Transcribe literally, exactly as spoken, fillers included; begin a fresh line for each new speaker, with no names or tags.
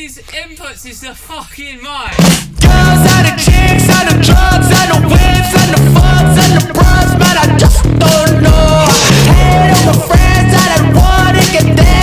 these inputs is the fucking mind.
Girls and the chicks and the drugs and the whips and the fucks and the bros, man, I just don't know. Hate all my friends that I wanna get there.